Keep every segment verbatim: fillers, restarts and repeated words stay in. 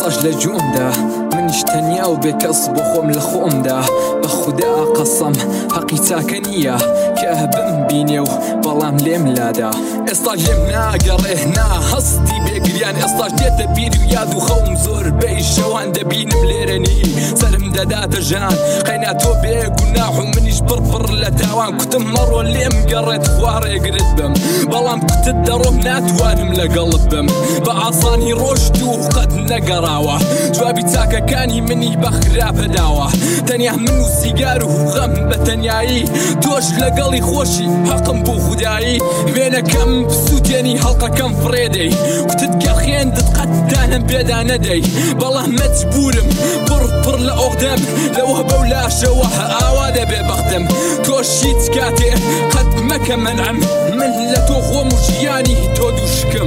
ئێستاش لە جومدا منیش تەنیا و بێکەس بۆ خۆم لە خۆمدا بە خودا قەسەم حەقی چاکە نییە کە بمبینێ و بەڵام لێم لادا ئێستا لێم ناگەڕێ نا هەستی بێگریان ئێستاش دێتە بیر و یاد و خەوم زۆر بەی شەوان دەبینم لێرەنی سەرم دەداتە ژان قەینا تۆ بێگوناح و منیش پڕپڕ لە تاوان کوتم مەڕۆ لێم گەڕێت خوارێگرت بم بەڵام کوتت دەڕۆم ناتوانم لەگەڵت بم بە ئاسانی ڕۆشت و قەت نەگەڕاوە جوابی چاکەکانی منی بە خراپەداوە تەنیا من و سیگار و غەم بە تەنیایی تۆش لەگەڵی خۆشی حەقم بۆ خودایی وێنەکەم سووتێنی هەڵقەکەم فڕێدەی کوتت گەڕخێندت قەت دانم پێدا نەدەی بەڵام مەجبورم پڕ پڕ لە ئۆقدەم لەوە بەو لاشەوە ئاوا دەبێ بەختم تۆش هیچ کاتێ قەت مەکە مەنعم من لە تۆ خۆم و ژیانی تۆ دووشکم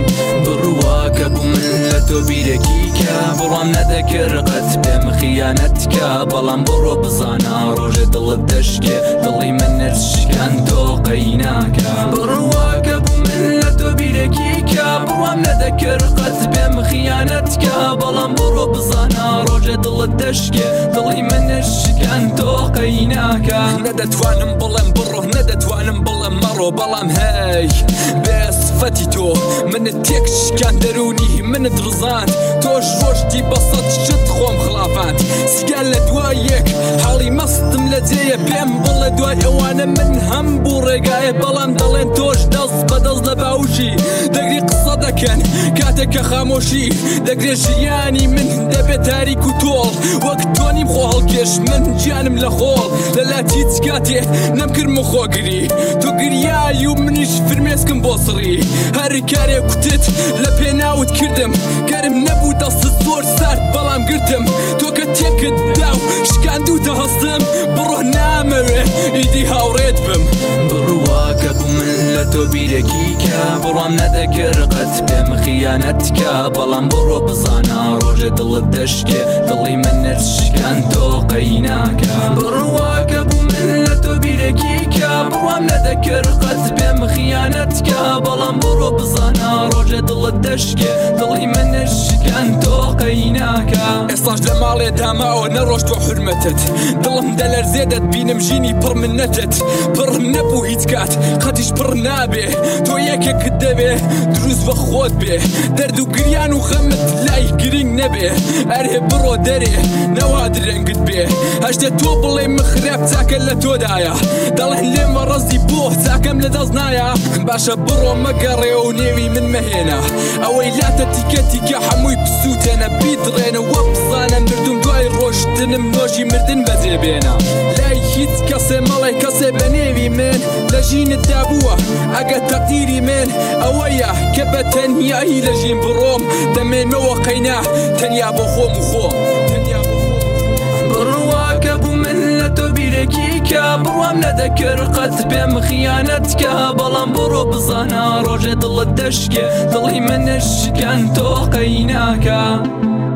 بڕواکە بوو من لە تۆ بیرەکی کە بڕوام نەدەکرد قەت پێم خیانەتکە بەڵام بڕۆ بزانە ڕۆژێ دڵت دەشکێ دڵی من نەرشکان تۆ قەیناکە بڕواکە بوو من لە تۆ بیرەکی کە بڕوام نەدەکرد قەت پێم خیانەتکە بەڵام بڕۆ بزانە ڕۆژێ دڵت دەشکێ دڵی من نەرشکان تۆ قەیناکە نەدەتوانم بڵێم بڕۆ نەدەتوانم بڵێم مەڕۆ بەڵام هەی بێسفەتی تۆ منت تێک شکان دەرونی منت ڕزاند تۆش ڕۆشتی بەسەد شت خۆم خلافاند سیگار لە دوای یەک حاڵی مەستم لە جێیە پێم بڵێ دوای ئەوانە من هەم بوو ڕێگایە بەڵام دەڵێن تۆش دەست بەدەست لە باوشی دەگری قسە دەکەن کاتێک کە خامۆشی دەگرێ ژیانی من دەبێت تاریک و تۆڵ وەک تۆنیم خۆ هەڵکێش من گیانم لە خۆڵ لەلات هیچ کاتێ نەمکردم و خۆگری تۆ گریایی و منیش فرمێسکم بۆ سڕی هەر کارێ کوتت لە پێناوت کردم گەرم نەبوو دەستت زۆر سارد بەڵام گرتم تۆ کە تێکت دا و شکاندوتە هەستم بڕۆ نامەوێ ئیدی هاوڕێت بم بڕواکە بوو من لە تۆ بیرەکی کە بڕوام نەدەکرد قەت پێم خیانەتکە بەڵام بڕۆ بزانە ڕۆژێ دڵت دەشکێ دڵی من نەرشکان تۆ قەیناکە بڕواکە بوو من لە تۆ بیرەکی کە بڕوام نەدەکرد قەت پێم خیانەتکە بەڵام بڕۆ بزانە ڕۆژێ دڵت دەشکێ دڵی من نەرشکان تۆ قەیناکە ئێستاش لە ماڵێ داماوە نەڕۆشتوە حورمەتت دڵم دەلەرزێ دەتبینم ژینی پڕ منەتت پڕ نەبوو هیچ کات قەتیش پڕ نابێ تۆ یەکێکت دەبێ دروست بە خۆت بێ دەرد و گریان و خەمت لای گرنگ نەبێ ئەرێ بڕۆ دەرێ نەوا درەنگت بێ هەشتێ تۆ بڵێ من خراپ چاکە لە تۆدایە دەڵێن لێمە ڕەزی بۆ چاکەم لە دەست نایە باشە بڕۆ مەگەڕێ و نێوی من مەهێنە ئەوەی لاتە تیکە تیکە هەمووی پسووتێنە بیدڕێنە وە بزانە مردم دوای ڕۆشتنم نۆژی مردن بەجێ بێنە لای هیچ کەسێ مەڵێ کەسێ بە نێوی من لە ژینتدا بووە ئەگە تەقدیری من ئەوەیە کە بە تەنیایی لە ژین بڕۆم دەمێنمەوە قەینا تەنیا بۆ خۆم و خۆم بڕواکە بوو من لە تۆ بیرەکی کە بڕوام نەدەکرد قەت پێم خیانەتکە بەڵام بڕۆ بزانە ڕۆژێ دڵت دەشکێ دڵی من نەرشکان تۆ قەیناکە